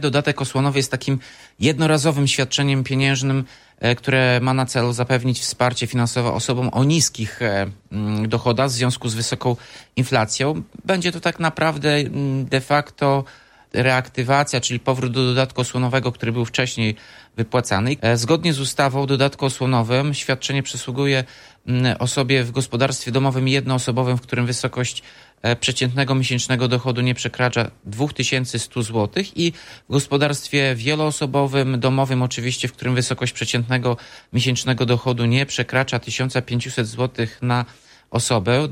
Dodatek osłonowy jest takim jednorazowym świadczeniem pieniężnym, które ma na celu zapewnić wsparcie finansowe osobom o niskich dochodach w związku z wysoką inflacją. Będzie to tak naprawdę de facto reaktywacja, czyli powrót do dodatku osłonowego, który był wcześniej wypłacany. Zgodnie z ustawą o dodatku osłonowym świadczenie przysługuje osobie w gospodarstwie domowym jednoosobowym, w którym wysokość przeciętnego miesięcznego dochodu nie przekracza 2100 zł i w gospodarstwie wieloosobowym, domowym oczywiście, w którym wysokość przeciętnego miesięcznego dochodu nie przekracza 1500 zł na osobę.